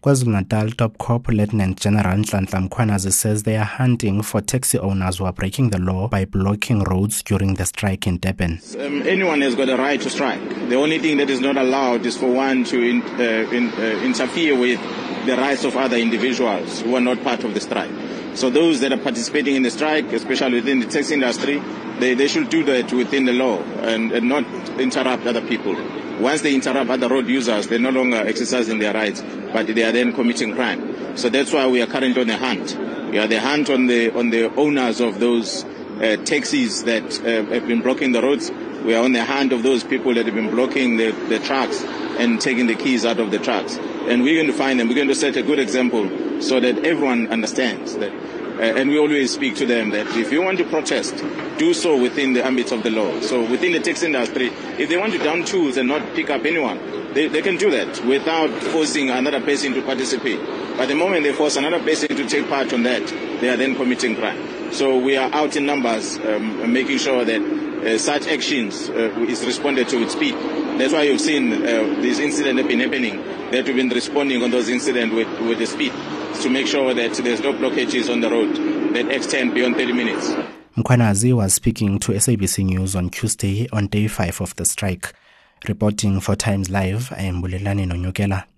KwaZulu-Natal Top Cop Lieutenant General Nhlanhla Mkhwanazi says they are hunting for taxi owners who are breaking the law by blocking roads during the strike in Durban. Anyone has got a right to strike. The only thing that is not allowed is for one to interfere with the rights of other individuals who are not part of the strike. So those that are participating in the strike, especially within the taxi industry, they should do that within the law and not interrupt other people. Once they interrupt other road users, they're no longer exercising their rights, but they are then committing crime. So that's why we are currently on the hunt. We are the hunt on the owners of those taxis that have been blocking the roads. We are on the hunt of those people that have been blocking the trucks and taking the keys out of the trucks. And we're going to find them. We're going to set a good example so that everyone understands that. And we always speak to them that if you want to protest, do so within the ambit of the law. So within the taxi industry, if they want to down tools and not pick up anyone, they can do that without forcing another person to participate. But the moment they force another person to take part on that, they are then committing crime. So we are out in numbers, making sure that such actions is responded to with speed. That's why you've seen these incidents have been happening, that we've been responding on those incidents with the speed to make sure that there's no blockages on the road that extend beyond 30 minutes. Mkhwanazi was speaking to SABC News on Tuesday on day 5 of the strike. Reporting for Times Live, I am Bulelani Nonyukela.